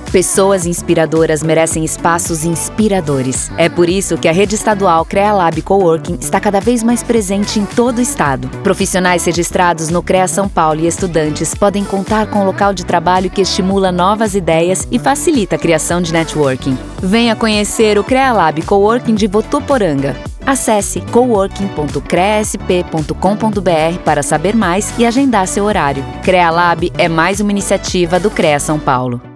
Pessoas inspiradoras merecem espaços inspiradores. É por isso que a rede estadual CREALab Coworking está cada vez mais presente em todo o estado. Profissionais registrados no CREA São Paulo e estudantes podem contar com um local de trabalho que estimula novas ideias e facilita a criação de networking. Venha conhecer o CREALab Coworking de Votuporanga. Acesse coworking.creasp.com.br para saber mais e agendar seu horário. CREALab é mais uma iniciativa do CREA São Paulo.